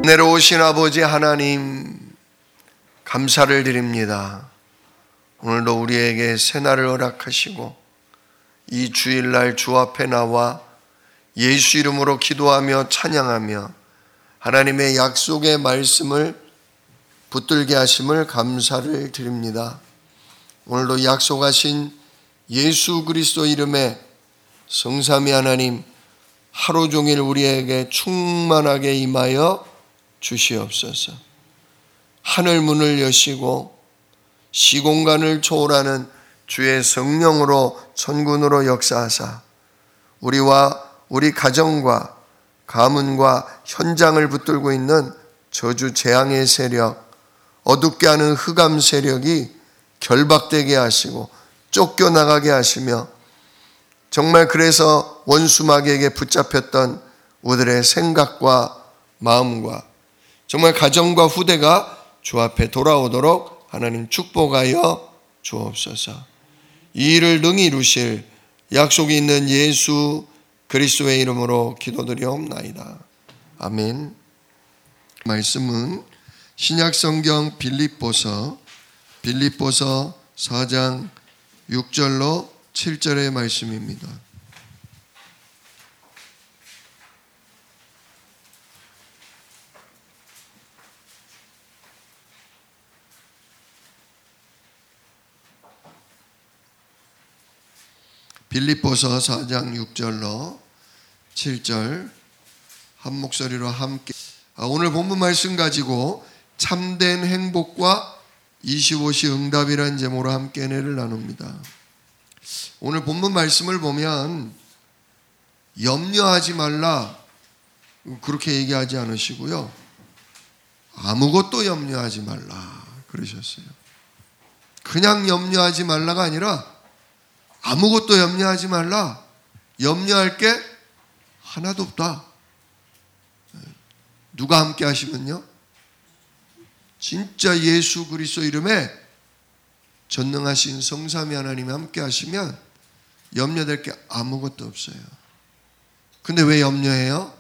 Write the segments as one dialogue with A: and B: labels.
A: 은혜로우신 아버지 하나님, 감사를 드립니다. 오늘도 우리에게 새날을 허락하시고 이 주일날 주 앞에 나와 예수 이름으로 기도하며 찬양하며 하나님의 약속의 말씀을 붙들게 하심을 감사를 드립니다. 오늘도 약속하신 예수 그리스도 이름에 성삼위 하나님, 하루 종일 우리에게 충만하게 임하여 주시옵소서. 하늘 문을 여시고 시공간을 초월하는 주의 성령으로 천군으로 역사하사 우리와 우리 가정과 가문과 현장을 붙들고 있는 저주 재앙의 세력, 어둡게 하는 흑암 세력이 결박되게 하시고 쫓겨나가게 하시며, 정말 그래서 원수마귀에게 붙잡혔던 우리들의 생각과 마음과 정말 가정과 후대가 주 앞에 돌아오도록 하나님 축복하여 주옵소서. 이 일을 능히 이루실 약속이 있는 예수 그리스도의 이름으로 기도드리옵나이다. 아멘. 말씀은 신약성경 빌립보서 4장 6절로 7절의 말씀입니다. 빌립보서 4장 6절로 7절 한 목소리로 함께, 오늘 본문 말씀 가지고 참된 행복과 25시 응답이라는 제목으로 함께 은혜를 나눕니다. 오늘 본문 말씀을 보면 염려하지 말라 그렇게 얘기하지 않으시고요, 아무것도 염려하지 말라 그러셨어요. 그냥 염려하지 말라가 아니라 아무것도 염려하지 말라. 염려할 게 하나도 없다. 누가 함께 하시면요, 진짜 예수 그리스도 이름에 전능하신 성삼위 하나님이 함께 하시면 염려될 게 아무것도 없어요. 근데 왜 염려해요?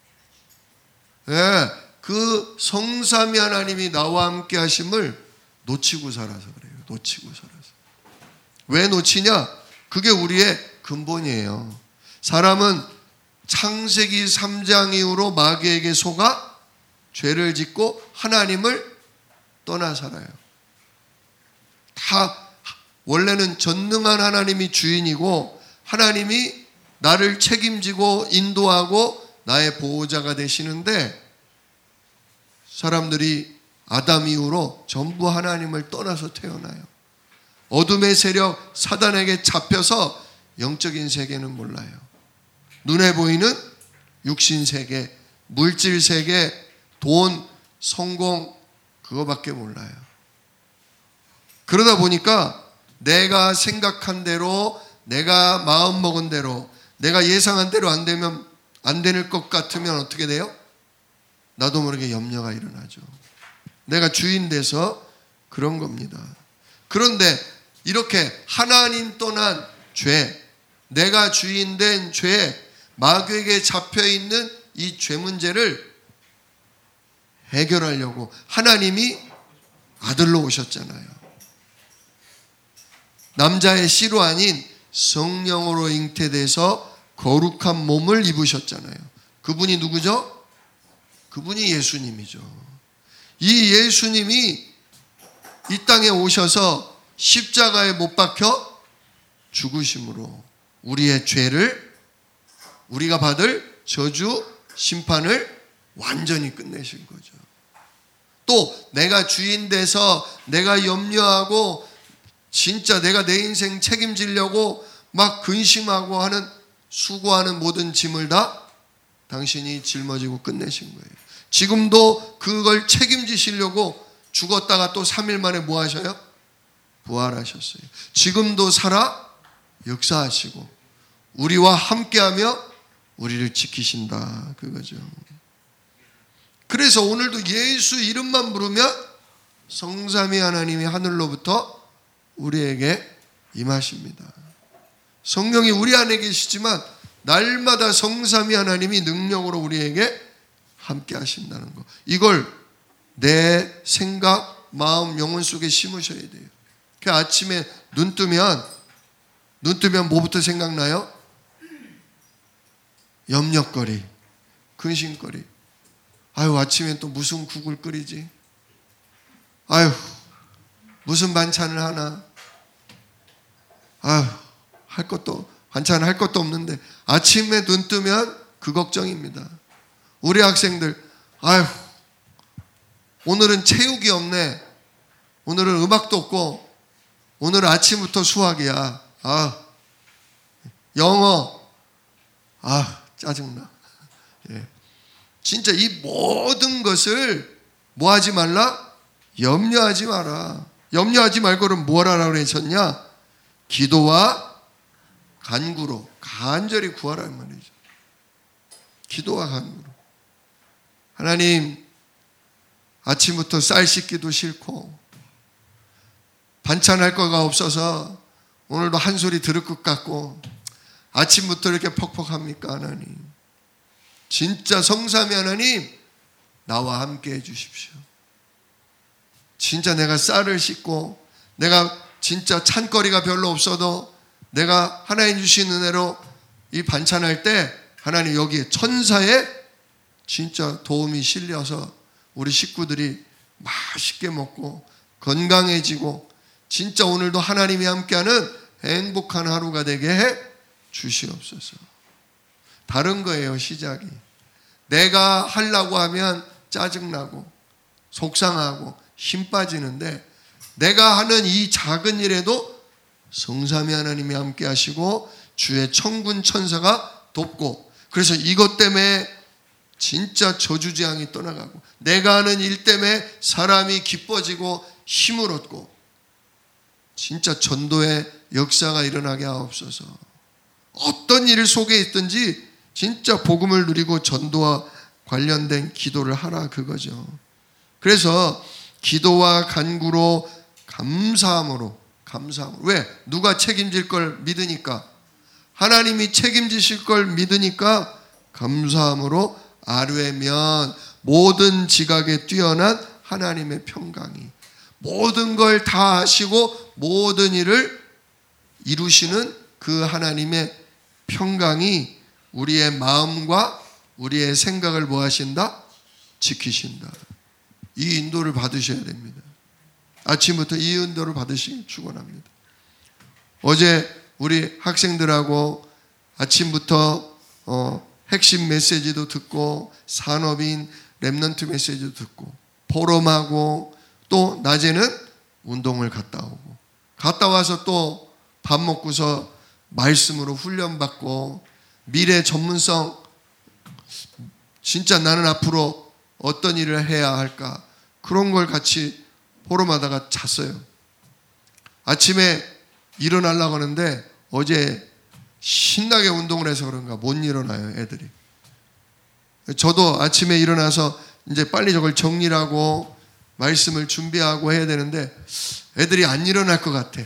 A: 그 성삼위 하나님이 나와 함께 하심을 놓치고 살아서 그래요. 놓치고 살아서. 왜 놓치냐? 그게 우리의 근본이에요. 사람은 창세기 3장 이후로 마귀에게 속아 죄를 짓고 하나님을 떠나 살아요. 다 원래는 전능한 하나님이 주인이고 하나님이 나를 책임지고 인도하고 나의 보호자가 되시는데, 사람들이 아담 이후로 전부 하나님을 떠나서 태어나요. 어둠의 세력 사단에게 잡혀서 영적인 세계는 몰라요. 눈에 보이는 육신 세계, 물질 세계, 돈, 성공, 그거밖에 몰라요. 그러다 보니까 내가 생각한 대로, 내가 마음먹은 대로, 내가 예상한 대로 안 되면, 안 될 것 같으면 어떻게 돼요? 나도 모르게 염려가 일어나죠. 내가 주인 돼서 그런 겁니다. 그런데 이렇게 하나님 떠난 죄, 내가 주인 된 죄, 마귀에게 잡혀있는 이 죄 문제를 해결하려고 하나님이 아들로 오셨잖아요. 남자의 씨로 아닌 성령으로 잉태돼서 거룩한 몸을 입으셨잖아요. 그분이 누구죠? 그분이 예수님이죠. 이 예수님이 이 땅에 오셔서 십자가에 못 박혀 죽으심으로 우리의 죄를, 우리가 받을 저주, 심판을 완전히 끝내신 거죠. 또 내가 주인 돼서 내가 염려하고 진짜 내가 내 인생 책임지려고 막 근심하고 하는, 수고하는 모든 짐을 다 당신이 짊어지고 끝내신 거예요. 지금도 그걸 책임지시려고 죽었다가 또 3일 만에 뭐 하셔요? 부활하셨어요. 지금도 살아 역사하시고 우리와 함께하며 우리를 지키신다, 그거죠. 그래서 오늘도 예수 이름만 부르면 성삼위 하나님이 하늘로부터 우리에게 임하십니다. 성령이 우리 안에 계시지만 날마다 성삼위 하나님이 능력으로 우리에게 함께 하신다는 거. 이걸 내 생각, 마음, 영혼 속에 심으셔야 돼요. 그 아침에 눈 뜨면 뭐부터 생각나요? 염려거리, 근심거리. 아유, 아침에 또 무슨 국을 끓이지? 아유, 무슨 반찬을 하나? 아유, 반찬 할 것도 없는데 아침에 눈 뜨면 그 걱정입니다. 우리 학생들, 아유, 오늘은 체육이 없네. 오늘은 음악도 없고, 오늘 아침부터 수학이야. 아, 영어, 아, 짜증나. 예. 진짜 이 모든 것을 뭐 하지 말라? 염려하지 마라. 염려하지 말고는 뭘 하라고 그러셨냐? 기도와 간구로 간절히 구하라는 말이죠. 기도와 간구로. 하나님, 아침부터 쌀 씻기도 싫고 반찬할 거가 없어서 오늘도 한 소리 들을 것 같고 아침부터 이렇게 퍽퍽합니까? 하나님, 진짜 성삼위 하나님, 나와 함께 해주십시오. 진짜 내가 쌀을 씻고 내가 진짜 찬거리가 별로 없어도 내가 하나님 주신 은혜로 이 반찬할 때 하나님 여기에 천사의 진짜 도움이 실려서 우리 식구들이 맛있게 먹고 건강해지고 진짜 오늘도 하나님이 함께하는 행복한 하루가 되게 해 주시옵소서. 다른 거예요, 시작이. 내가 하려고 하면 짜증나고 속상하고 힘 빠지는데 내가 하는 이 작은 일에도 성삼위 하나님이 함께 하시고 주의 천군 천사가 돕고, 그래서 이것 때문에 진짜 저주재앙이 떠나가고 내가 하는 일 때문에 사람이 기뻐지고 힘을 얻고 진짜 전도의 역사가 일어나게 하옵소서. 어떤 일 속에 있든지 진짜 복음을 누리고 전도와 관련된 기도를 하라, 그거죠. 그래서 기도와 간구로 감사함으로. 왜? 누가 책임질 걸 믿으니까, 하나님이 책임지실 걸 믿으니까 감사함으로 아뢰면 모든 지각에 뛰어난 하나님의 평강이, 모든 걸 다 하시고 모든 일을 이루시는 그 하나님의 평강이 우리의 마음과 우리의 생각을 뭐 하신다? 지키신다. 이 인도를 받으셔야 됩니다. 아침부터 이 인도를 받으시길 축원합니다. 어제 우리 학생들하고 아침부터 핵심 메시지도 듣고 산업인 렘넌트 메시지도 듣고 포럼하고 또 낮에는 운동을 갔다 오고 갔다 와서 또 밥 먹고서 말씀으로 훈련받고 미래 전문성, 진짜 나는 앞으로 어떤 일을 해야 할까, 그런 걸 같이 포럼하다가 잤어요. 아침에 일어나려고 하는데 어제 신나게 운동을 해서 그런가 못 일어나요, 애들이. 저도 아침에 일어나서 이제 빨리 저걸 정리를 하고 말씀을 준비하고 해야 되는데 애들이 안 일어날 것 같아.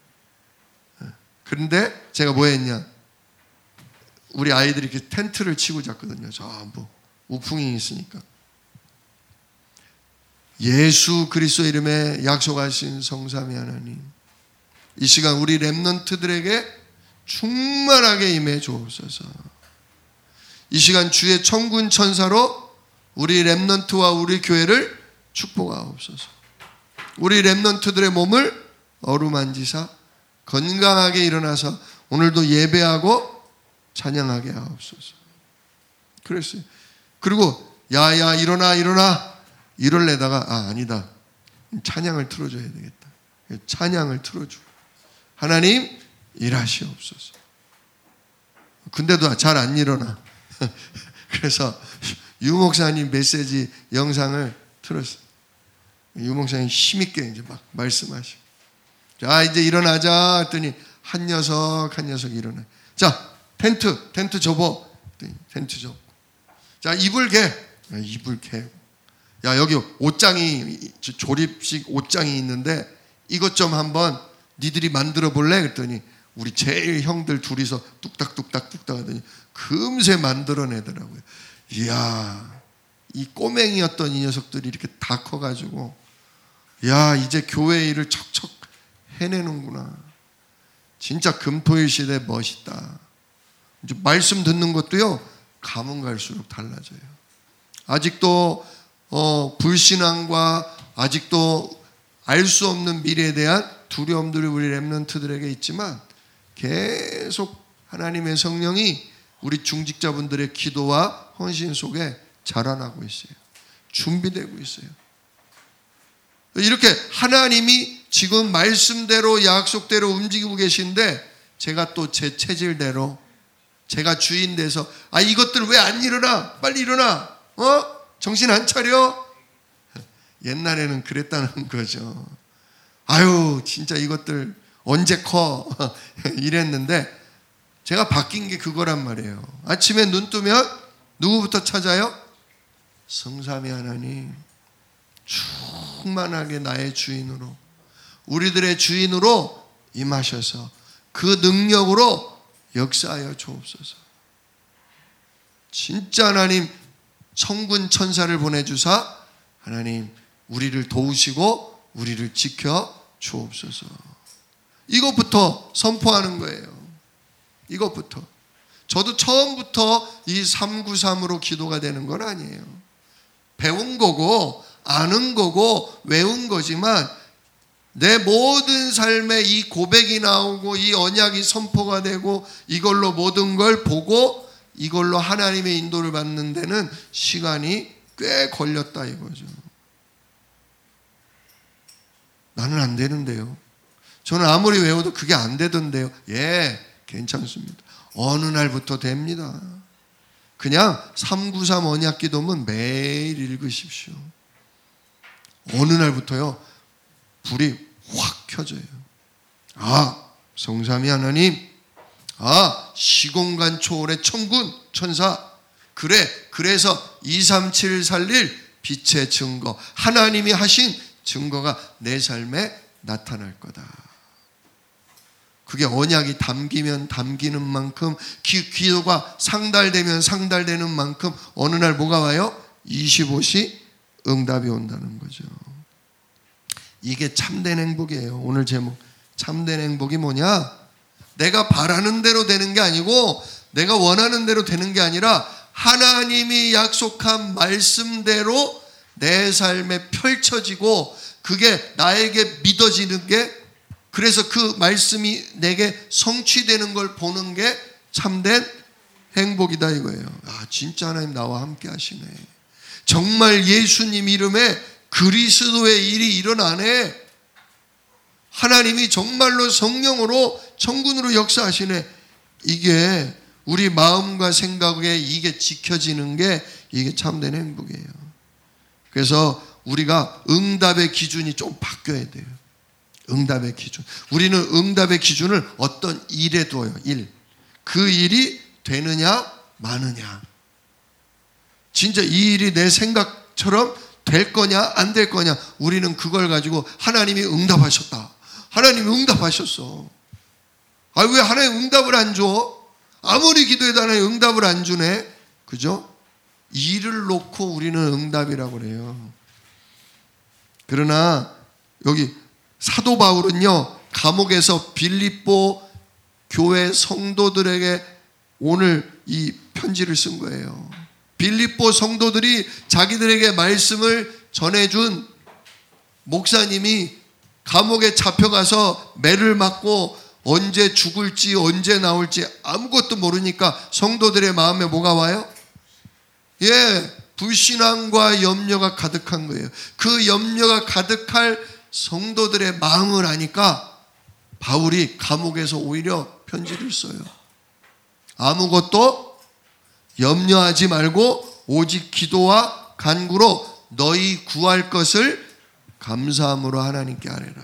A: 그런데 제가 뭐 했냐, 우리 아이들이 이렇게 텐트를 치고 잤거든요. 전부 우풍이 있으니까. 예수 그리스도 이름에 약속하신 성삼위 하나님, 이 시간 우리 렘넌트들에게 충만하게 임해 주옵소서. 이 시간 주의 천군 천사로 우리 렘넌트와 우리 교회를 축복하옵소서. 우리 렘넌트들의 몸을 어루만지사 건강하게 일어나서 오늘도 예배하고 찬양하게 하옵소서. 그랬어요. 그리고 야야 일어나 이럴래다가 아니다, 찬양을 틀어줘야 되겠다. 찬양을 틀어주고 하나님 일하시옵소서. 근데도 잘 안 일어나. 그래서 유 목사님 메시지 영상을 틀었어요. 유 목사님 힘있게 이제 막 말씀하시고, 자 이제 일어나자 했더니 한 녀석 일어나. 자 텐트 접어. 텐트 접고. 자 이불 개. 이불 개. 야 여기 옷장이, 조립식 옷장이 있는데 이것 좀 한번 니들이 만들어 볼래? 그랬더니 우리 제일 형들 둘이서 뚝딱 하더니 금세 만들어내더라고요. 이야, 이 꼬맹이였던 이 녀석들이 이렇게 다 커가지고 야 이제 교회 일을 척척 해내는구나. 진짜 금토일 시대 멋있다. 이제 말씀 듣는 것도요 가면 갈수록 달라져요. 아직도 불신앙과 아직도 알 수 없는 미래에 대한 두려움들이 우리 렘넌트들에게 있지만 계속 하나님의 성령이 우리 중직자분들의 기도와 헌신 속에 자라나고 있어요. 준비되고 있어요. 이렇게 하나님이 지금 말씀대로 약속대로 움직이고 계신데 제가 또 제 체질대로 제가 주인 돼서 이것들 왜 안 일어나? 빨리 일어나. 정신 안 차려? 옛날에는 그랬다는 거죠. 아유 진짜 이것들 언제 커? 이랬는데 제가 바뀐 게 그거란 말이에요. 아침에 눈 뜨면 누구부터 찾아요? 성삼위 하나님 충만하게 나의 주인으로 우리들의 주인으로 임하셔서 그 능력으로 역사하여 주옵소서. 진짜 하나님 천군 천사를 보내주사 하나님 우리를 도우시고 우리를 지켜 주옵소서. 이것부터 선포하는 거예요. 이것부터. 저도 처음부터 이 393으로 기도가 되는 건 아니에요. 배운 거고 아는 거고 외운 거지만 내 모든 삶에 이 고백이 나오고 이 언약이 선포가 되고 이걸로 모든 걸 보고 이걸로 하나님의 인도를 받는 데는 시간이 꽤 걸렸다 이거죠. 나는 안 되는데요. 저는 아무리 외워도 그게 안 되던데요. 예, 괜찮습니다. 어느 날부터 됩니다. 그냥 393 언약 기도문 매일 읽으십시오. 어느 날부터요 불이 확 켜져요. 성삼위 하나님, 시공간 초월의 천군 천사, 그래서 237 살릴 빛의 증거, 하나님이 하신 증거가 내 삶에 나타날 거다. 그게 언약이 담기면 담기는 만큼 기도가 상달되면 상달되는 만큼 어느 날 뭐가 와요? 25시 응답이 온다는 거죠. 이게 참된 행복이에요. 오늘 제목 참된 행복이 뭐냐? 내가 바라는 대로 되는 게 아니고 내가 원하는 대로 되는 게 아니라 하나님이 약속한 말씀대로 내 삶에 펼쳐지고 그게 나에게 믿어지는 게 그래서 그 말씀이 내게 성취되는 걸 보는 게 참된 행복이다 이거예요. 진짜 하나님 나와 함께 하시네. 정말 예수님 이름에 그리스도의 일이 일어나네. 하나님이 정말로 성령으로 천군으로 역사하시네. 이게 우리 마음과 생각에 이게 지켜지는 게 이게 참된 행복이에요. 그래서 우리가 응답의 기준이 좀 바뀌어야 돼요. 응답의 기준. 우리는 응답의 기준을 어떤 일에 둬요. 일. 그 일이 되느냐 마느냐. 진짜 이 일이 내 생각처럼 될 거냐 안 될 거냐. 우리는 그걸 가지고 하나님이 응답하셨다. 하나님이 응답하셨어. 왜 하나님 응답을 안 줘? 아무리 기도해도 하나님 응답을 안 주네. 그죠? 일을 놓고 우리는 응답이라고 그래요. 그러나 여기 사도 바울은요 감옥에서 빌립보 교회 성도들에게 오늘 이 편지를 쓴 거예요. 빌립보 성도들이 자기들에게 말씀을 전해준 목사님이 감옥에 잡혀가서 매를 맞고 언제 죽을지 언제 나올지 아무것도 모르니까 성도들의 마음에 뭐가 와요? 불신앙과 염려가 가득한 거예요. 그 염려가 가득할 성도들의 마음을 아니까 바울이 감옥에서 오히려 편지를 써요. 아무것도 염려하지 말고 오직 기도와 간구로 너희 구할 것을 감사함으로 하나님께 아뢰라.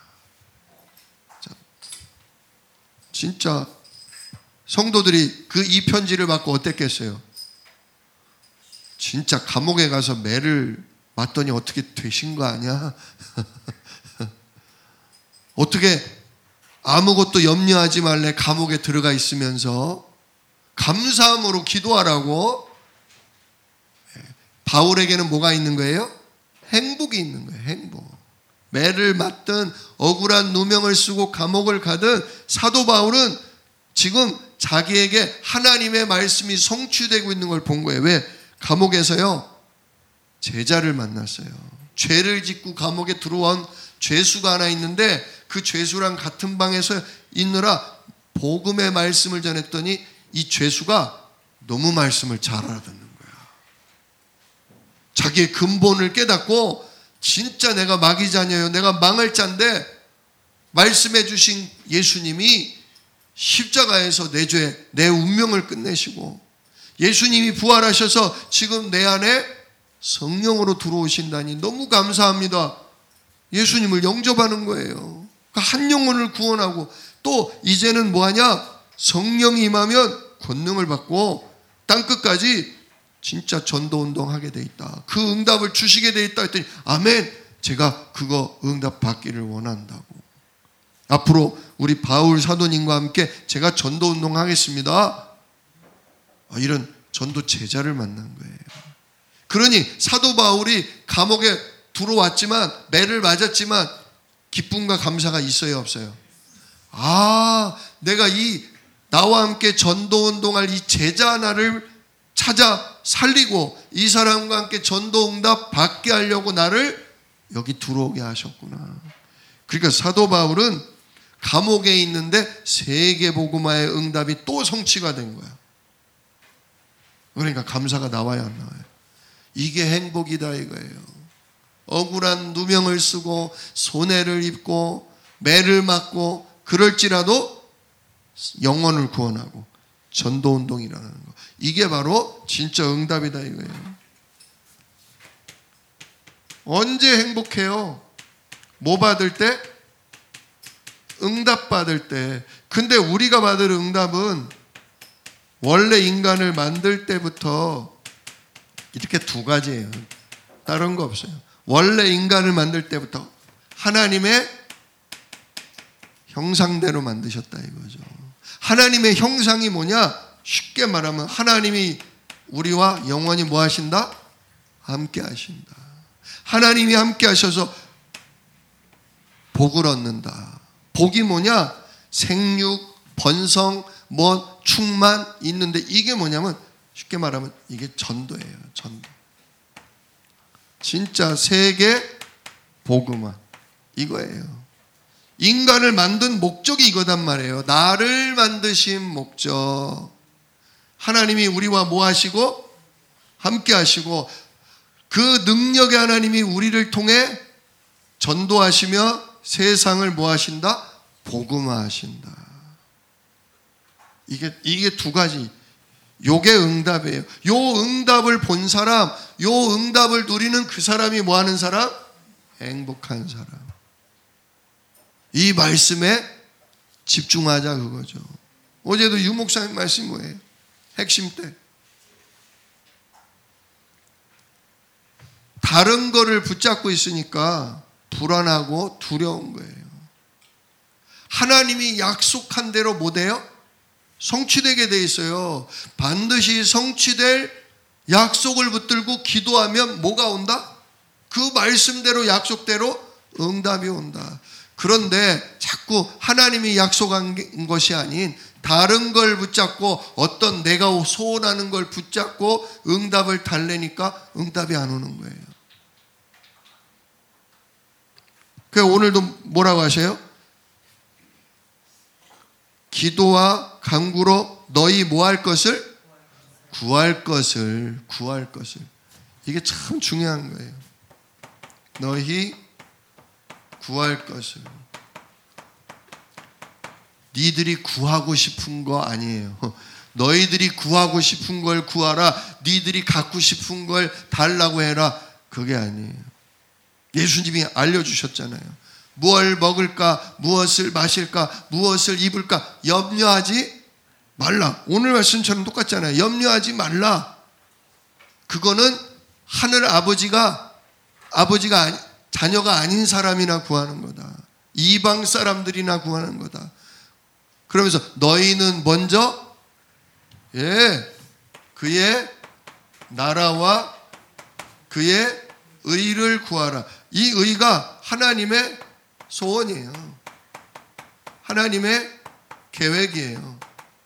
A: 진짜 성도들이 이 편지를 받고 어땠겠어요? 진짜 감옥에 가서 매를 맞더니 어떻게 되신 거 아니야? 어떻게 아무것도 염려하지 말래 감옥에 들어가 있으면서 감사함으로 기도하라고. 바울에게는 뭐가 있는 거예요? 행복이 있는 거예요. 행복. 매를 맞든 억울한 누명을 쓰고 감옥을 가든 사도 바울은 지금 자기에게 하나님의 말씀이 성취되고 있는 걸 본 거예요. 왜? 감옥에서요, 제자를 만났어요. 죄를 짓고 감옥에 들어온 죄수가 하나 있는데 그 죄수랑 같은 방에서 있느라 복음의 말씀을 전했더니 이 죄수가 너무 말씀을 잘 알아듣는 거야. 자기의 근본을 깨닫고 진짜 내가 마귀 자녀예요, 내가 망할 자인데 말씀해 주신 예수님이 십자가에서 내 죄, 내 운명을 끝내시고 예수님이 부활하셔서 지금 내 안에 성령으로 들어오신다니 너무 감사합니다. 예수님을 영접하는 거예요. 한 영혼을 구원하고 또 이제는 뭐하냐? 성령이 임하면 권능을 받고 땅끝까지 진짜 전도운동 하게 돼 있다. 그 응답을 주시게 돼 있다 했더니 아멘, 제가 그거 응답 받기를 원한다고. 앞으로 우리 바울 사도님과 함께 제가 전도운동 하겠습니다. 이런 전도 제자를 만난 거예요. 그러니 사도 바울이 감옥에 들어왔지만 매를 맞았지만 기쁨과 감사가 있어요, 없어요? 내가 나와 함께 전도운동할 이 제자 하나를 찾아 살리고 이 사람과 함께 전도응답 받게 하려고 나를 여기 들어오게 하셨구나. 그러니까 사도 바울은 감옥에 있는데 세계복음화의 응답이 또 성취가 된 거야. 그러니까 감사가 나와야 안 나와요? 이게 행복이다 이거예요. 억울한 누명을 쓰고 손해를 입고 매를 맞고 그럴지라도 영혼을 구원하고 전도운동이라는 거, 이게 바로 진짜 응답이다 이거예요. 언제 행복해요? 뭐 받을 때? 응답 받을 때. 근데 우리가 받을 응답은 원래 인간을 만들 때부터 이렇게 두 가지예요. 다른 거 없어요. 원래 인간을 만들 때부터 하나님의 형상대로 만드셨다 이거죠. 하나님의 형상이 뭐냐? 쉽게 말하면 하나님이 우리와 영원히 뭐 하신다? 함께 하신다. 하나님이 함께 하셔서 복을 얻는다. 복이 뭐냐? 생육, 번성, 충만 있는데 이게 뭐냐면 쉽게 말하면 이게 전도예요. 전도. 진짜 세계 복음화 이거예요. 인간을 만든 목적이 이거단 말이에요. 나를 만드신 목적. 하나님이 우리와 뭐 하시고? 함께 하시고 그 능력의 하나님이 우리를 통해 전도하시며 세상을 뭐 하신다? 복음화하신다. 이게 두 가지. 요게 응답이에요. 요 응답을 본 사람, 요 응답을 누리는 그 사람이 뭐 하는 사람? 행복한 사람. 이 말씀에 집중하자 그거죠. 어제도 유 목사님 말씀 뭐예요? 핵심 때. 다른 거를 붙잡고 있으니까 불안하고 두려운 거예요. 하나님이 약속한 대로 뭐 돼요? 성취되게 돼 있어요. 반드시 성취될 약속을 붙들고 기도하면 뭐가 온다? 그 말씀대로 약속대로 응답이 온다. 그런데 자꾸 하나님이 약속한 것이 아닌 다른 걸 붙잡고 어떤 내가 소원하는 걸 붙잡고 응답을 달래니까 응답이 안 오는 거예요. 그래서 오늘도 뭐라고 하셔요? 기도와 간구로 너희 뭐 할 것을? 구할 것을. 이게 참 중요한 거예요. 너희 구할 것을. 니들이 구하고 싶은 거 아니에요. 너희들이 구하고 싶은 걸 구하라. 니들이 갖고 싶은 걸 달라고 해라. 그게 아니에요. 예수님이 알려주셨잖아요. 무엇을 먹을까, 무엇을 마실까, 무엇을 입을까 염려하지 말라. 오늘 말씀처럼 똑같잖아요. 염려하지 말라. 그거는 하늘 아버지가 자녀가 아닌 사람이나 구하는 거다. 이방 사람들이나 구하는 거다. 그러면서 너희는 먼저 그의 나라와 그의 의를 구하라. 이 의가 하나님의 소원이에요. 하나님의 계획이에요.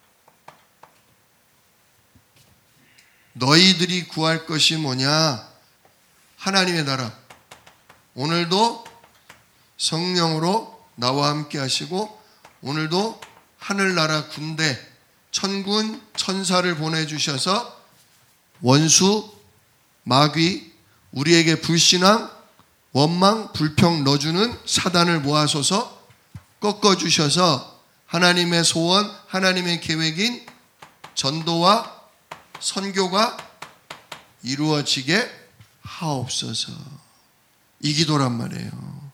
A: 너희들이 구할 것이 뭐냐? 하나님의 나라. 오늘도 성령으로 나와 함께 하시고 오늘도 하늘나라 군대, 천군, 천사를 보내주셔서 원수, 마귀, 우리에게 불신앙, 원망, 불평 넣어주는 사단을 모아서서 꺾어주셔서 하나님의 소원, 하나님의 계획인 전도와 선교가 이루어지게 하옵소서. 이 기도란 말이에요.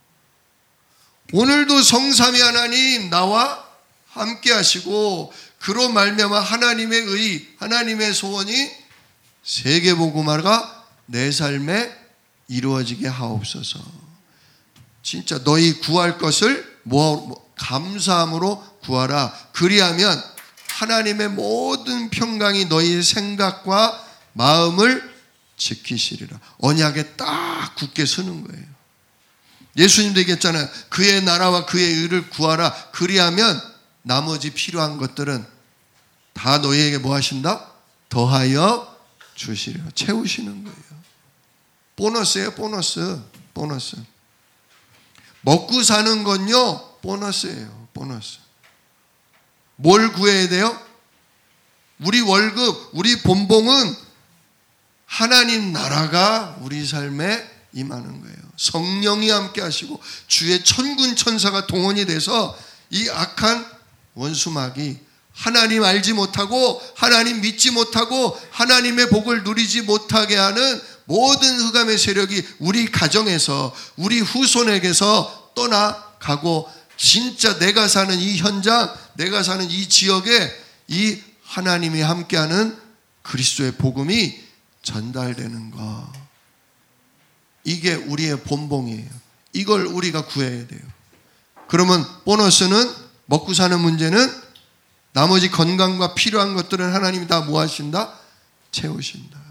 A: 오늘도 성삼위 하나님 나와 함께 하시고 그로 말미암아 하나님의 의, 하나님의 소원이 세계복음화가 내 삶에 이루어지게 하옵소서. 진짜 너희 구할 것을 감사함으로 구하라. 그리하면 하나님의 모든 평강이 너희의 생각과 마음을 지키시리라. 언약에 딱 굳게 서는 거예요. 예수님도 얘기했잖아요. 그의 나라와 그의 의를 구하라. 그리하면 나머지 필요한 것들은 다 너희에게 뭐 하신다? 더하여 주시리라. 채우시는 거예요. 보너스예요. 보너스. 먹고 사는 건요 보너스예요. 보너스. 뭘 구해야 돼요? 우리 월급, 우리 본봉은 하나님 나라가 우리 삶에 임하는 거예요. 성령이 함께 하시고 주의 천군 천사가 동원이 돼서 이 악한 원수마귀, 하나님 알지 못하고 하나님 믿지 못하고 하나님의 복을 누리지 못하게 하는 모든 흑암의 세력이 우리 가정에서 우리 후손에게서 떠나가고 진짜 내가 사는 이 현장, 내가 사는 이 지역에 이 하나님이 함께하는 그리스도의 복음이 전달되는 것. 이게 우리의 본봉이에요. 이걸 우리가 구해야 돼요. 그러면 보너스는 먹고 사는 문제는 나머지 건강과 필요한 것들은 하나님이 다 뭐 하신다? 채우신다.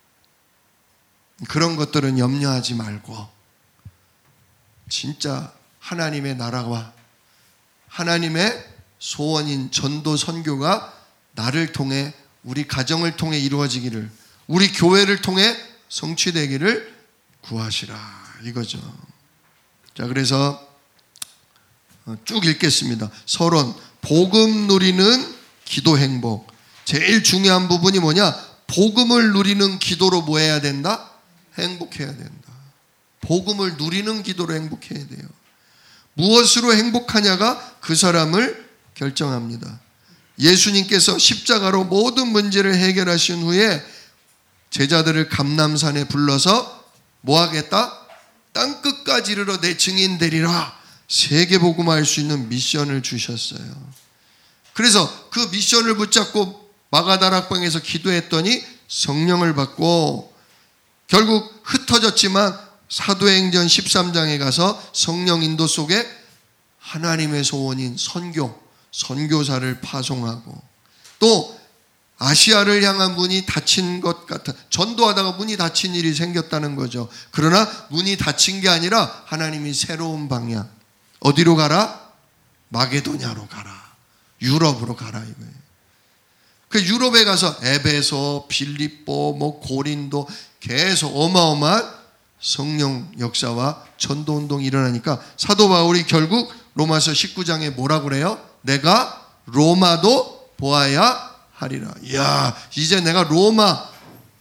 A: 그런 것들은 염려하지 말고 진짜 하나님의 나라와 하나님의 소원인 전도 선교가 나를 통해 우리 가정을 통해 이루어지기를 우리 교회를 통해 성취되기를 구하시라 이거죠. 자, 그래서 쭉 읽겠습니다. 서론 복음 누리는 기도 행복. 제일 중요한 부분이 뭐냐? 복음을 누리는 기도로 뭐 해야 된다? 행복해야 된다. 복음을 누리는 기도로 행복해야 돼요. 무엇으로 행복하냐가 그 사람을 결정합니다. 예수님께서 십자가로 모든 문제를 해결하신 후에 제자들을 감람산에 불러서 뭐 하겠다? 땅끝까지 이르러 내 증인 되리라. 세계복음화할 수 있는 미션을 주셨어요. 그래서 그 미션을 붙잡고 마가다락방에서 기도했더니 성령을 받고 결국 흩어졌지만 사도행전 13장에 가서 성령 인도 속에 하나님의 소원인 선교사를 파송하고 또 아시아를 향한 문이 닫힌 것 같은 전도하다가 문이 닫힌 일이 생겼다는 거죠. 그러나 문이 닫힌 게 아니라 하나님이 새로운 방향. 어디로 가라? 마게도냐로 가라. 유럽으로 가라 이거예요. 그 유럽에 가서 에베소, 빌립보, 고린도 계속 어마어마한 성령 역사와 전도 운동이 일어나니까 사도 바울이 결국 로마서 19장에 뭐라고 그래요? 내가 로마도 보아야 하리라. 이야, 이제 내가 로마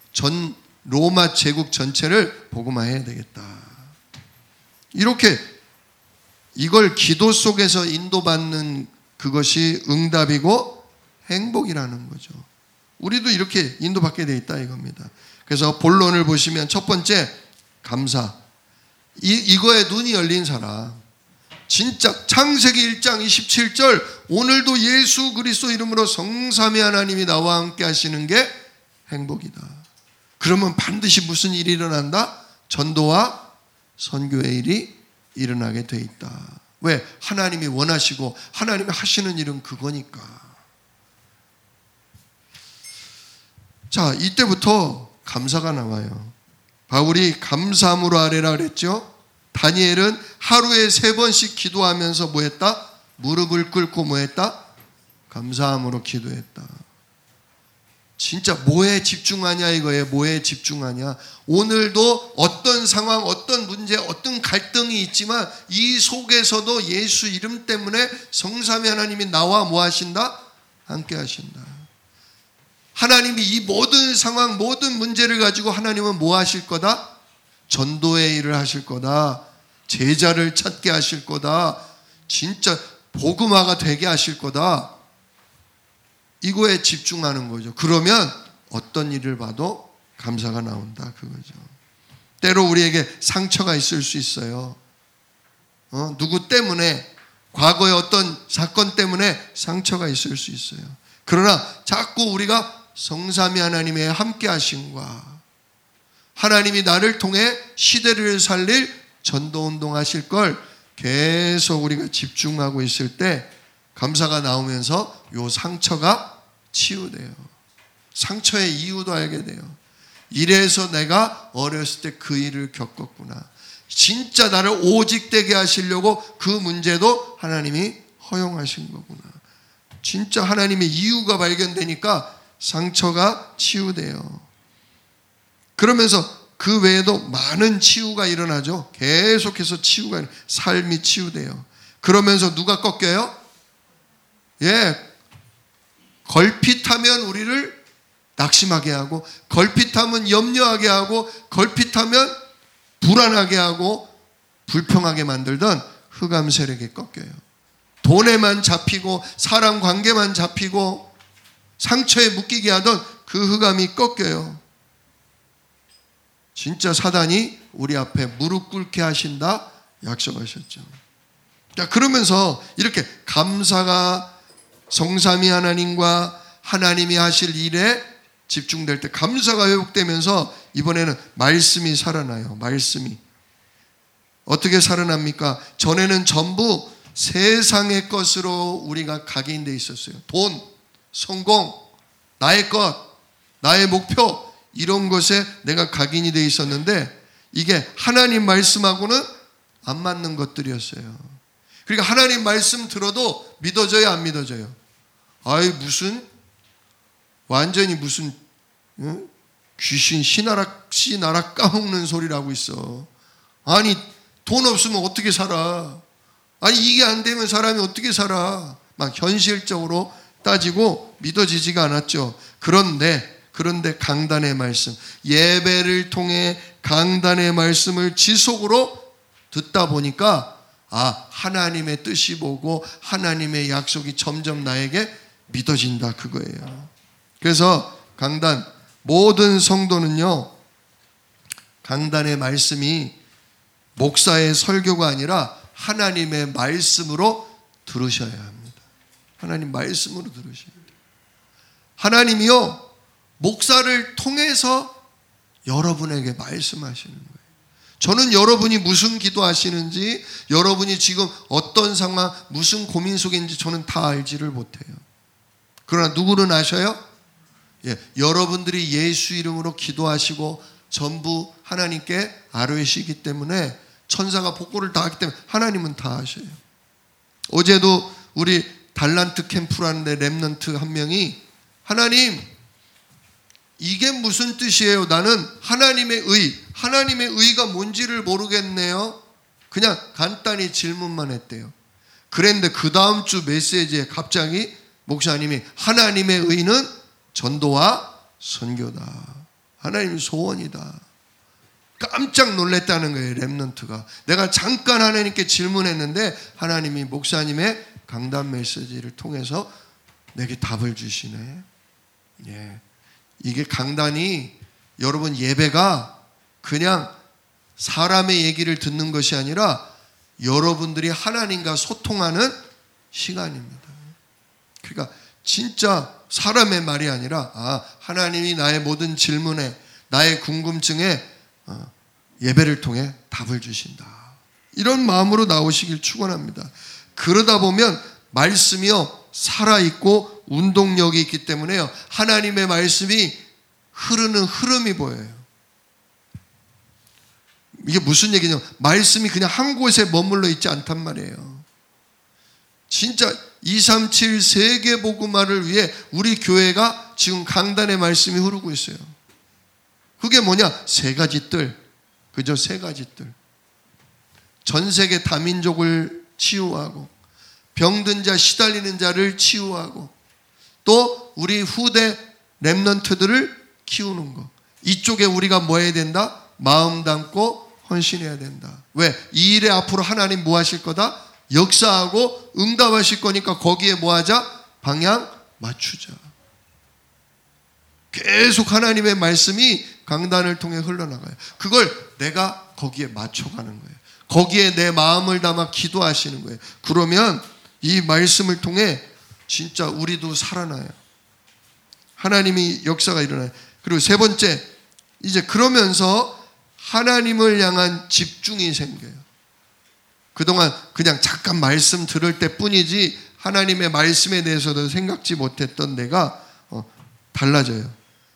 A: 제국 전체를 복음화해야 되겠다. 이렇게 이걸 기도 속에서 인도받는 그것이 응답이고 행복이라는 거죠. 우리도 이렇게 인도받게 돼 있다 이겁니다. 그래서 본론을 보시면 첫 번째 감사. 이거에 눈이 열린 사람. 진짜 창세기 1장 27절 오늘도 예수 그리스도 이름으로 성삼위 하나님이 나와 함께 하시는 게 행복이다. 그러면 반드시 무슨 일이 일어난다? 전도와 선교의 일이 일어나게 돼 있다. 왜? 하나님이 원하시고 하나님이 하시는 일은 그거니까. 자, 이때부터 감사가 나와요. 바울이 감사함으로 아뢰라 그랬죠. 다니엘은 하루에 3번씩 기도하면서 뭐 했다? 무릎을 꿇고 뭐 했다? 감사함으로 기도했다. 진짜 뭐에 집중하냐 이거예요. 뭐에 집중하냐. 오늘도 어떤 상황, 어떤 문제, 어떤 갈등이 있지만 이 속에서도 예수 이름 때문에 성삼위 하나님이 나와 뭐 하신다? 함께 하신다. 하나님이 이 모든 상황, 모든 문제를 가지고 하나님은 뭐 하실 거다? 전도의 일을 하실 거다. 제자를 찾게 하실 거다. 진짜 복음화가 되게 하실 거다. 이거에 집중하는 거죠. 그러면 어떤 일을 봐도 감사가 나온다 그거죠. 때로 우리에게 상처가 있을 수 있어요. 누구 때문에, 과거의 어떤 사건 때문에 상처가 있을 수 있어요. 그러나 자꾸 우리가 성삼위 하나님의 함께 하심과 하나님이 나를 통해 시대를 살릴 전도운동 하실 걸 계속 우리가 집중하고 있을 때 감사가 나오면서 요 상처가 치유돼요. 상처의 이유도 알게 돼요. 이래서 내가 어렸을 때 그 일을 겪었구나. 진짜 나를 오직되게 하시려고 그 문제도 하나님이 허용하신 거구나. 진짜 하나님의 이유가 발견되니까 상처가 치유돼요. 그러면서 그 외에도 많은 치유가 일어나죠. 계속해서 치유가, 삶이 치유돼요. 그러면서 누가 꺾여요? 걸핏하면 우리를 낙심하게 하고, 걸핏하면 염려하게 하고, 걸핏하면 불안하게 하고 불평하게 만들던 흑암 세력이 꺾여요. 돈에만 잡히고 사람 관계만 잡히고 상처에 묶이게 하던 그 흑암이 꺾여요. 진짜 사단이 우리 앞에 무릎 꿇게 하신다 약속하셨죠. 자, 그러면서 이렇게 감사가 성삼위 하나님과 하나님이 하실 일에 집중될 때 감사가 회복되면서 이번에는 말씀이 살아나요. 말씀이 어떻게 살아납니까? 전에는 전부 세상의 것으로 우리가 각인되어 있었어요. 돈, 성공, 나의 것, 나의 목표, 이런 것에 내가 각인이 되어 있었는데 이게 하나님 말씀하고는 안 맞는 것들이었어요. 그러니까 하나님 말씀 들어도 믿어져요, 안 믿어져요? 아이, 무슨 완전히 무슨 귀신 씨나라 까먹는 소리를 하고 있어. 아니, 돈 없으면 어떻게 살아? 아니, 이게 안 되면 사람이 어떻게 살아? 막 현실적으로 따지고 믿어지지가 않았죠. 그런데 강단의 말씀, 예배를 통해 강단의 말씀을 지속으로 듣다 보니까 하나님의 뜻이 보고 하나님의 약속이 점점 나에게 믿어진다 그거예요. 그래서 강단, 모든 성도는요, 강단의 말씀이 목사의 설교가 아니라 하나님의 말씀으로 들으셔야 합니다. 하나님 말씀으로 들으셔야 돼요. 하나님이요, 목사를 통해서 여러분에게 말씀하시는 거예요. 저는 여러분이 무슨 기도하시는지, 여러분이 지금 어떤 상황, 무슨 고민 속에 있는지 저는 다 알지를 못해요. 그러나 누구는 아셔요? 여러분들이 예수 이름으로 기도하시고 전부 하나님께 아뢰시기 때문에, 천사가 복고를 다 하기 때문에 하나님은 다 아셔요. 어제도 우리 달란트 캠프라는데 렘넌트 한 명이, 하나님, 이게 무슨 뜻이에요? 나는 하나님의 의가 뭔지를 모르겠네요. 그냥 간단히 질문만 했대요. 그랬는데 그 다음 주 메시지에 갑자기 목사님이 하나님의 의는 전도와 선교다. 하나님의 소원이다. 깜짝 놀랐다는 거예요, 렘넌트가. 내가 잠깐 하나님께 질문했는데 하나님이 목사님의 강단 메시지를 통해서 내게 답을 주시네. 이게 강단이, 여러분, 예배가 그냥 사람의 얘기를 듣는 것이 아니라 여러분들이 하나님과 소통하는 시간입니다. 그러니까 진짜 사람의 말이 아니라 하나님이 나의 모든 질문에, 나의 궁금증에 예배를 통해 답을 주신다. 이런 마음으로 나오시길 축원합니다. 그러다 보면 말씀이요, 살아있고 운동력이 있기 때문에요, 하나님의 말씀이 흐르는 흐름이 보여요. 이게 무슨 얘기냐면 말씀이 그냥 한 곳에 머물러 있지 않단 말이에요. 진짜 237 세계 복음화를 위해 우리 교회가 지금 강단의 말씀이 흐르고 있어요. 그게 뭐냐? 세 가지 뜰. 그죠? 세 가지 뜰. 전 세계 다민족을 치유하고, 병든 자, 시달리는 자를 치유하고, 또 우리 후대 렘넌트들을 키우는 거. 이쪽에 우리가 뭐 해야 된다? 마음 담고 헌신해야 된다. 왜? 이 일에 앞으로 하나님 뭐 하실 거다? 역사하고 응답하실 거니까 거기에 뭐 하자? 방향 맞추자. 계속 하나님의 말씀이 강단을 통해 흘러나가요. 그걸 내가 거기에 맞춰가는 거예요. 거기에 내 마음을 담아 기도하시는 거예요. 그러면 이 말씀을 통해 진짜 우리도 살아나요. 하나님이 역사가 일어나요. 그리고 세 번째, 이제 그러면서 하나님을 향한 집중이 생겨요. 그동안 그냥 잠깐 말씀 들을 때 뿐이지 하나님의 말씀에 대해서도 생각지 못했던 내가 달라져요.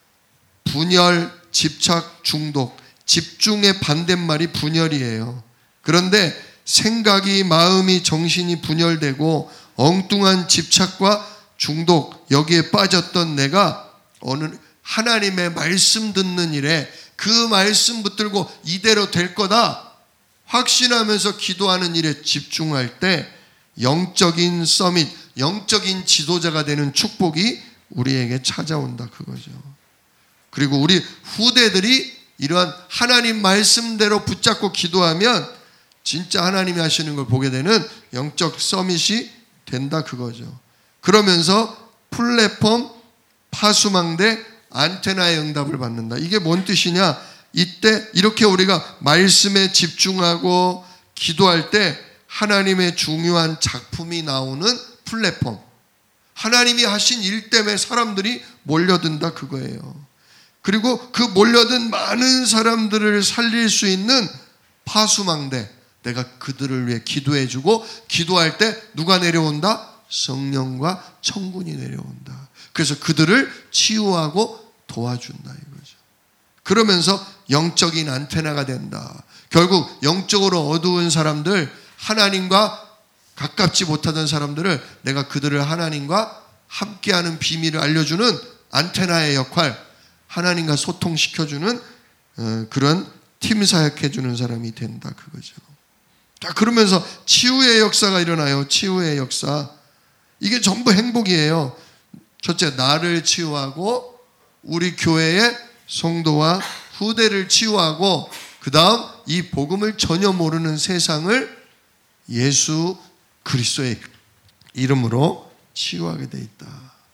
A: 분열, 집착, 중독. 집중의 반대말이 분열이에요. 그런데 생각이, 마음이, 정신이 분열되고 엉뚱한 집착과 중독, 여기에 빠졌던 내가 어느 하나님의 말씀 듣는 일에 그 말씀 붙들고 이대로 될 거다 확신하면서 기도하는 일에 집중할 때 영적인 서밋, 영적인 지도자가 되는 축복이 우리에게 찾아온다 그거죠. 그리고 우리 후대들이 이러한 하나님 말씀대로 붙잡고 기도하면 진짜 하나님이 하시는 걸 보게 되는 영적 서밋이 된다 그거죠. 그러면서 플랫폼, 파수망대, 안테나의 응답을 받는다. 이게 뭔 뜻이냐? 이때 이렇게 우리가 말씀에 집중하고 기도할 때 하나님의 중요한 작품이 나오는 플랫폼, 하나님이 하신 일 때문에 사람들이 몰려든다 그거예요. 그리고 그 몰려든 많은 사람들을 살릴 수 있는 파수망대, 내가 그들을 위해 기도해주고 기도할 때 누가 내려온다? 성령과 천군이 내려온다. 그래서 그들을 치유하고 도와준다 이거죠. 그러면서 영적인 안테나가 된다. 결국 영적으로 어두운 사람들, 하나님과 가깝지 못하던 사람들을 내가 그들을 하나님과 함께하는 비밀을 알려주는 안테나의 역할, 하나님과 소통시켜주는 그런 팀 사역해주는 사람이 된다 그거죠. 자, 그러면서 치유의 역사가 일어나요. 치유의 역사. 이게 전부 행복이에요. 첫째, 나를 치유하고 우리 교회의 성도와 후대를 치유하고 그 다음 이 복음을 전혀 모르는 세상을 예수 그리스도의 이름으로 치유하게 돼 있다.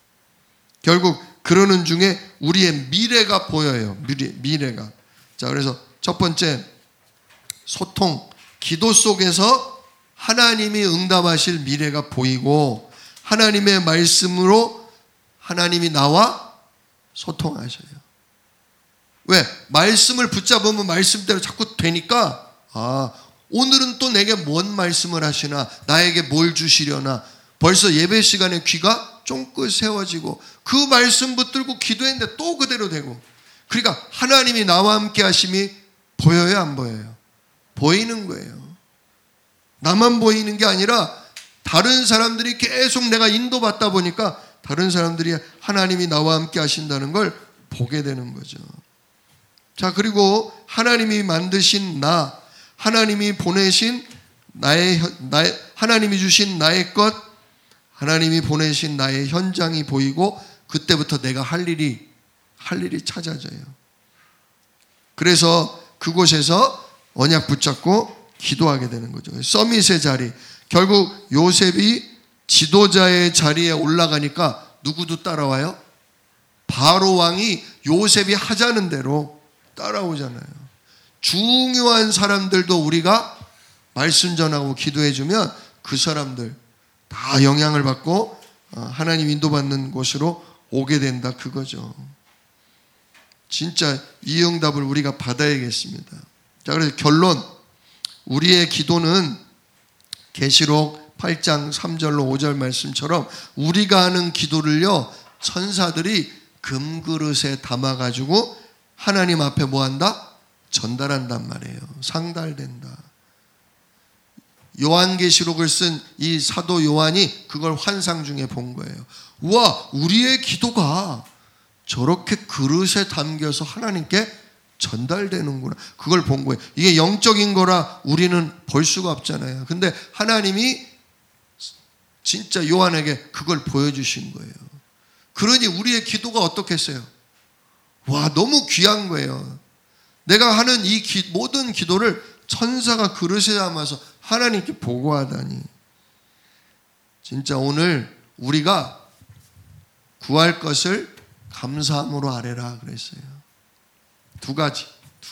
A: 결국 그러는 중에 우리의 미래가 보여요. 미래가. 자, 그래서 첫 번째, 소통. 기도 속에서 하나님이 응답하실 미래가 보이고 하나님의 말씀으로 하나님이 나와 소통하셔요. 왜? 말씀을 붙잡으면 말씀대로 자꾸 되니까 오늘은 또 내게 뭔 말씀을 하시나, 나에게 뭘 주시려나, 벌써 예배 시간에 귀가 쫑긋 세워지고 그 말씀 붙들고 기도했는데 또 그대로 되고, 그러니까 하나님이 나와 함께 하심이 보여요 안 보여요? 보이는 거예요. 나만 보이는 게 아니라 다른 사람들이 계속 내가 인도받다 보니까 다른 사람들이 하나님이 나와 함께 하신다는 걸 보게 되는 거죠. 자, 그리고 하나님이 만드신 나, 하나님이 보내신 하나님이 주신 나의 것, 하나님이 보내신 나의 현장이 보이고 그때부터 내가 할 일이 찾아져요. 그래서 그곳에서 언약 붙잡고 기도하게 되는 거죠. 서밋의 자리. 결국 요셉이 지도자의 자리에 올라가니까 누구도 따라와요? 바로 왕이 요셉이 하자는 대로 따라오잖아요. 중요한 사람들도 우리가 말씀 전하고 기도해주면 그 사람들 다 영향을 받고 하나님 인도받는 곳으로 오게 된다 그거죠. 진짜 이 응답을 우리가 받아야겠습니다. 자, 그래서 결론, 우리의 기도는 계시록 8장 3절로 5절 말씀처럼 우리가 하는 기도를요, 천사들이 금그릇에 담아가지고 하나님 앞에 뭐한다? 전달한단 말이에요. 상달된다. 요한계시록을 쓴 이 사도 요한이 그걸 환상 중에 본 거예요. 우와, 우리의 기도가 저렇게 그릇에 담겨서 하나님께 전달되는구나. 그걸 본 거예요. 이게 영적인 거라 우리는 볼 수가 없잖아요. 근데 하나님이 진짜 요한에게 그걸 보여주신 거예요. 그러니 우리의 기도가 어떻겠어요? 와, 너무 귀한 거예요. 내가 하는 이 모든 기도를 천사가 그릇에 담아서 하나님께 보고하다니. 진짜 오늘 우리가 구할 것을 감사함으로 아뢰라 그랬어요. 두 가지.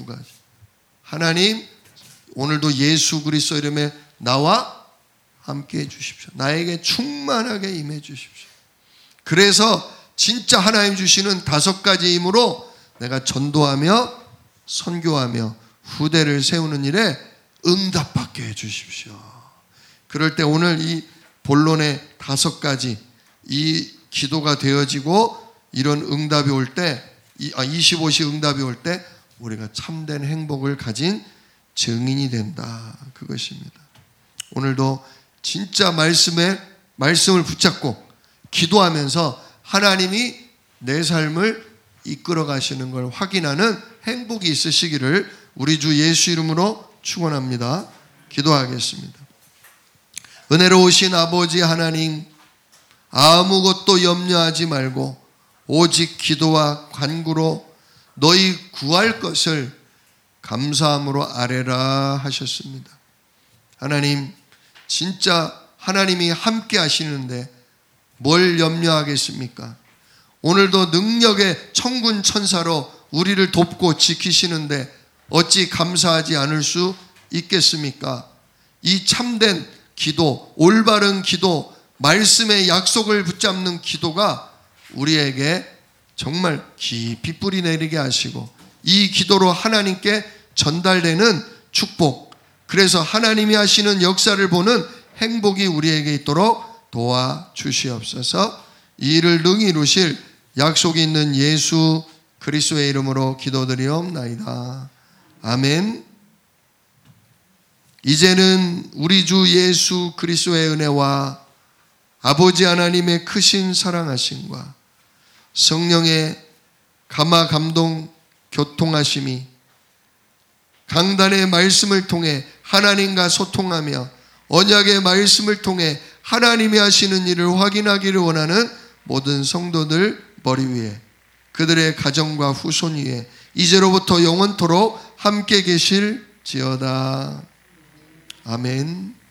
A: 하나님, 오늘도 예수 그리스도 이름에 나와 함께 해 주십시오. 나에게 충만하게 임해 주십시오. 그래서 진짜 하나님 주시는 5가지 힘으로 내가 전도하며 선교하며 후대를 세우는 일에 응답받게 해 주십시오. 그럴 때 오늘 이 본론의 5가지 이 기도가 되어지고 이런 응답이 올 때, 25시 응답이 올 때 우리가 참된 행복을 가진 증인이 된다. 그것입니다. 오늘도 진짜 말씀을 붙잡고 기도하면서 하나님이 내 삶을 이끌어 가시는 걸 확인하는 행복이 있으시기를 우리 주 예수 이름으로 축원합니다. 기도하겠습니다. 은혜로우신 아버지 하나님, 아무것도 염려하지 말고 오직 기도와 간구로 너희 구할 것을 감사함으로 아뢰라 하셨습니다. 하나님, 진짜 하나님이 함께 하시는데 뭘 염려하겠습니까? 오늘도 능력의 천군 천사로 우리를 돕고 지키시는데 어찌 감사하지 않을 수 있겠습니까? 이 참된 기도, 올바른 기도, 말씀의 약속을 붙잡는 기도가 우리에게 정말 깊이 뿌리 내리게 하시고 이 기도로 하나님께 전달되는 축복, 그래서 하나님이 하시는 역사를 보는 행복이 우리에게 있도록 도와주시옵소서. 이 일을 능히 이루실 약속이 있는 예수 그리스도의 이름으로 기도드리옵나이다. 아멘. 이제는 우리 주 예수 그리스도의 은혜와 아버지 하나님의 크신 사랑하심과 성령의 감화 감동 교통하심이 강단의 말씀을 통해 하나님과 소통하며 언약의 말씀을 통해 하나님이 하시는 일을 확인하기를 원하는 모든 성도들 머리 위에, 그들의 가정과 후손 위에 이제로부터 영원토록 함께 계실지어다. 아멘.